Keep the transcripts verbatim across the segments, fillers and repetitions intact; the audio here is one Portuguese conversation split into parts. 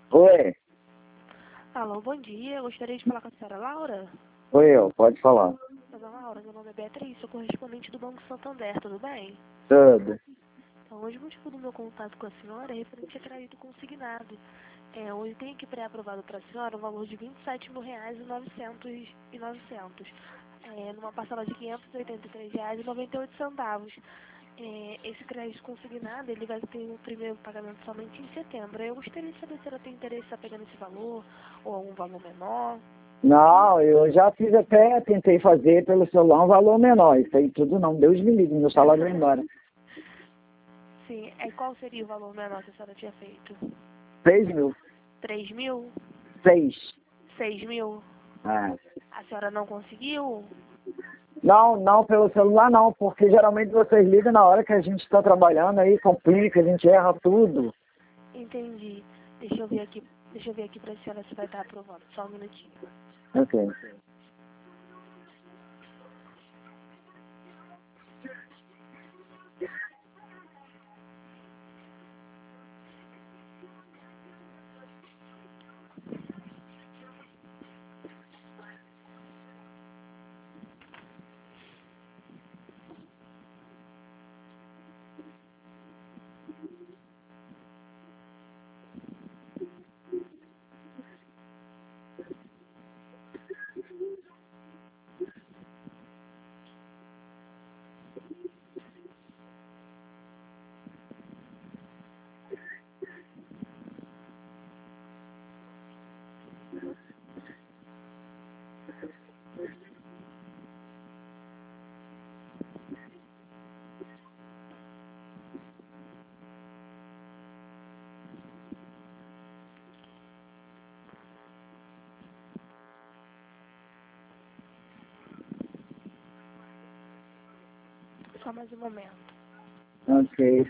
Oi, Alô, bom dia. Eu gostaria de falar com a senhora Laura. oi eu, pode falar. Dona Laura, meu nome é Beatriz, sou correspondente do Banco Santander, tudo bem? Tudo. Então, hoje o motivo do meu contato com a senhora é referente a crédito consignado. É, hoje tem aqui pré-aprovado para a senhora o valor de vinte e sete mil reais e novecentos e novecentos, é, numa parcela de quinhentos e oitenta e três reais e noventa e oito centavos. É, esse crédito consignado, ele vai ter o primeiro pagamento somente em setembro. Eu gostaria de saber se ela tem interesse em estar pegando esse valor ou algum valor menor. Não, eu já fiz até, tentei fazer pelo celular um valor menor. Isso aí tudo não, Deus me livre, meu salário vai embora. Sim, é, qual seria o valor menor que a senhora tinha feito? Seis mil. Três mil? Seis. Seis mil? É. A senhora não conseguiu? Não, não pelo celular não, porque geralmente vocês ligam na hora que a gente está trabalhando aí, complica, a gente erra tudo. Entendi. Deixa eu ver aqui, deixa eu ver aqui pra senhora se vai estar aprovando. Só um minutinho. Ok. Só mais um momento. Ok.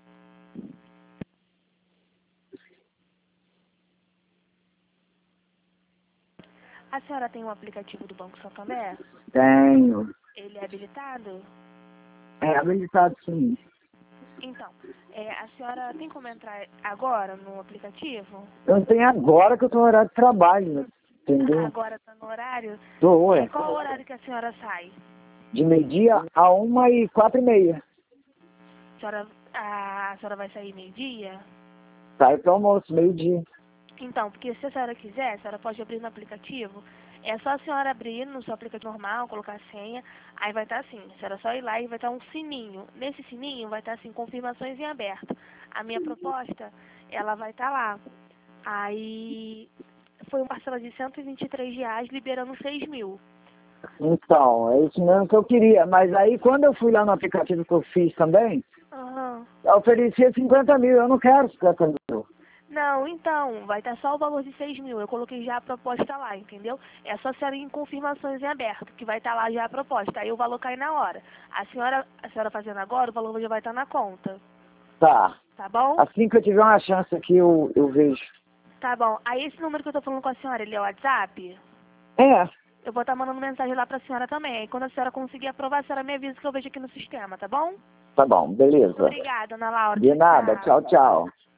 A senhora tem um aplicativo do Banco Santander? Tenho. Ele é habilitado? É habilitado sim. Então, é, a senhora tem como entrar agora no aplicativo? Eu não tenho agora que eu tô no horário de trabalho, entendeu? Agora tá no horário? Tô, É, ué. qual o horário que a senhora sai? De meio-dia a uma e quatro e meia. A senhora, a, a senhora vai sair meio-dia? Sai pro almoço, meio-dia. Então, porque se a senhora quiser, a senhora pode abrir no aplicativo. É só a senhora abrir no seu aplicativo normal, colocar a senha. Aí vai estar assim, a senhora só ir lá e vai estar um sininho. Nesse sininho vai estar assim, confirmações em aberto. A minha proposta, ela vai estar lá. Aí foi uma parcela de cento e vinte e três reais, liberando seis mil. Então, é isso mesmo que eu queria. Mas aí, quando eu fui lá no aplicativo que eu fiz também, Aham. eu oferecia cinquenta mil. Eu não quero cinquenta mil. Não, então, vai estar só o valor de seis mil. Eu coloquei já a proposta lá, entendeu? É só a senhora ir em confirmações em aberto, que vai estar lá já a proposta. Aí o valor cai na hora. A senhora, a senhora fazendo agora, o valor já vai estar na conta. Tá. Tá bom? Assim que eu tiver uma chance aqui, eu, eu vejo. Tá bom. Aí esse número que eu tô falando com a senhora, ele é o WhatsApp? É. Eu vou estar mandando mensagem lá pra senhora também. Aí quando a senhora conseguir aprovar, a senhora me avisa que eu vejo aqui no sistema, tá bom? Tá bom, beleza. Obrigada, Ana Laura. De nada. Tchau. Tchau, tchau.